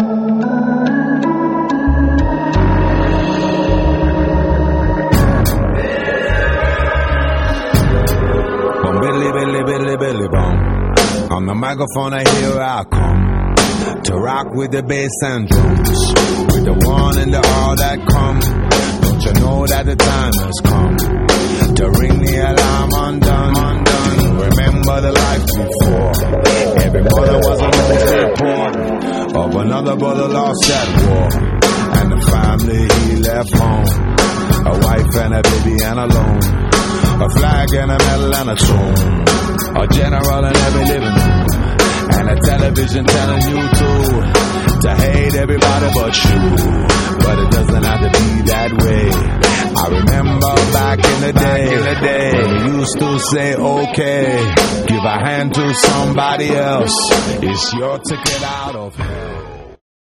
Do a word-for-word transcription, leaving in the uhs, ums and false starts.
Billy, Billy, Billy, Billy, bum. On the microphone, I hear I come to rock with the bass and drums, with the one and the all that come. Don't you know that the time has come to ring the alarm undone, undone. Remember the life before. Every mother was a little report of another brother lost at war, and the family he left home, a wife and a baby and alone. A flag and a medal and a tune, a general in every living room, and a television telling you to to hate everybody but you. But it doesn't have to be that way. I remember back in the day, in the day when we used to say, okay, give a hand to somebody else. It's your ticket out of hell.